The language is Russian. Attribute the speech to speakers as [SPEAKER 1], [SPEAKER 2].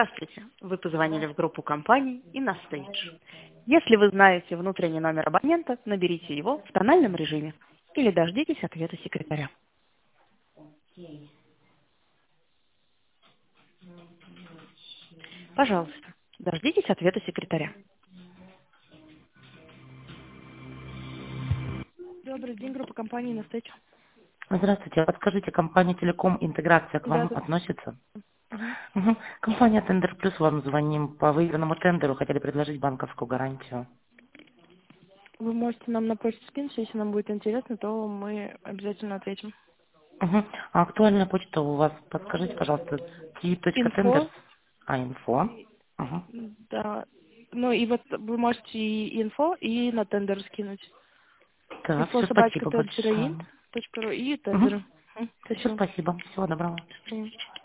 [SPEAKER 1] Здравствуйте. Вы позвонили в группу компаний InnoStage. Если вы знаете внутренний номер абонента, наберите его в тональном режиме или дождитесь ответа секретаря. Пожалуйста, дождитесь ответа секретаря. Добрый день, группа компании InnoStage.
[SPEAKER 2] Здравствуйте. Подскажите, компания Телеком Интеграция к
[SPEAKER 1] Да,
[SPEAKER 2] вам
[SPEAKER 1] да.
[SPEAKER 2] относится?
[SPEAKER 1] Мгм.
[SPEAKER 2] Компания Тендер Плюс, вам звоним по выигранному тендеру, хотели предложить банковскую гарантию.
[SPEAKER 1] Вы можете нам на почту скинуть, если нам будет интересно, то мы обязательно ответим.
[SPEAKER 2] А актуальная почта у вас, подскажите, пожалуйста, t.tenders,
[SPEAKER 1] Инфо,
[SPEAKER 2] инфо.
[SPEAKER 1] да. Ну и вот вы можете и инфо, и на тендер скинуть.
[SPEAKER 2] Да,
[SPEAKER 1] Инфо
[SPEAKER 2] все,
[SPEAKER 1] собачка
[SPEAKER 2] спасибо
[SPEAKER 1] тендероинт
[SPEAKER 2] большое.
[SPEAKER 1] точка ру и тендеры.
[SPEAKER 2] Все,
[SPEAKER 1] Спасибо.
[SPEAKER 2] спасибо. Всего доброго.
[SPEAKER 1] До свидания.